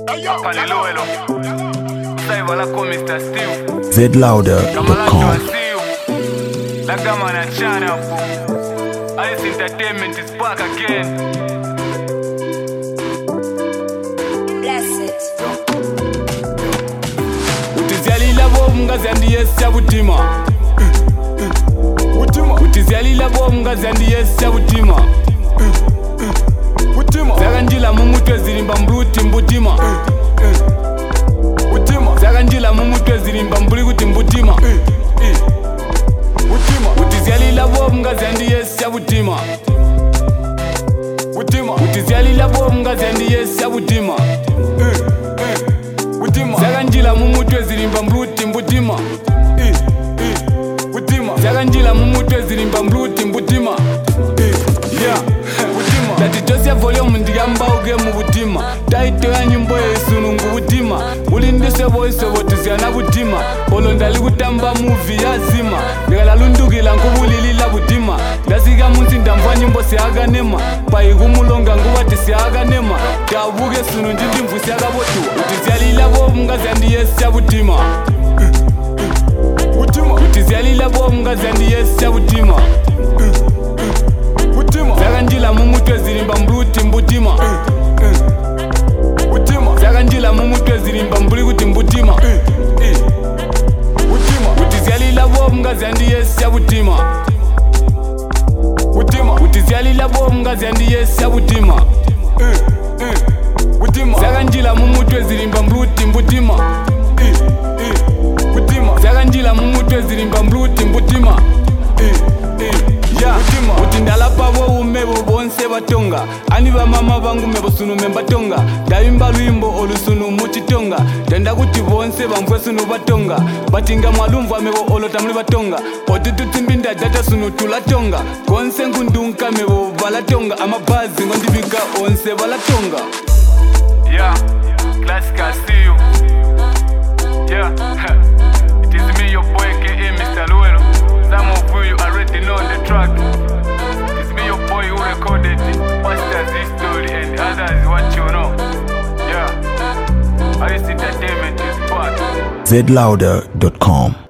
Paliluelo. Saiba la con Mr. Steve. zlouder.com. La gama na channel. Ice Entertainment is back again. Utizalila bomu ngazi andiyesi yabutima. Utizalila bomu ngazi andiyesi yabutima. Zakanjila mumutwe zilimba mbruti mbutima. Zakanjila mumutwe zilimba mbuli kuti mbutima. Utizyalila bomu ngazi andiyesi yabutima. Utizyalila bomu ngazi andiyesi yabutima. Zakanjila mumutwe zilimba mbruti mbutima. Zakanjila mumutwe zilimba mbruti mbutima. Dati tosia volume ndigamba uge mu butima. Taito ya nyimbo yesunungu butima. Ulindise voice wotiziana butima. Olo ndali kutamba movie ya zima. Ndikala lundukila nkubulilila butima. Ndasiga munsi ndamva nyimbo siaganema. Payikumulonga ngubati siaganema. Tabuge sunu njindimvu siagabotu. Utizialila bomu ngazi andiyesi ya butima. Utizialila bomu ngazi andiyesi ya butima. Zakanjila mumutwe zilimba mbruti mbutima. Zakanjila mumutwe zilimba mbuli kuti mbutima. Utizyalila bomu ngazi andiyesi yabutima. Utizyalila bomu ngazi andiyesi yabutima. Zakanjila mumutwe zilimba mbruti mbutima. Zakanjila mumutwe zilimba mbruti mbutima. Utindala pabo umebo bonse batonga. Ani ba mama bangu mebo sunu membatonga. Dayimba lwimbo olusunu muchitonga. Tenda kuti bonse bamfwe sunu batonga. Batinga mwalumvu amebo olota muli batonga. Otitutsimbinda data sunu tulatonga. Konse nkundunka mebo balatonga. Amabazi ngondibika onse balatonga. Yeah, classic I see you. Yeah, it is me your boy aka Mr. Luelo. Some of you already know the track. It's me, your boy, who recorded it. Pastor's history and others what you know. Yeah, Ice Entertainment is part. zlouder.com.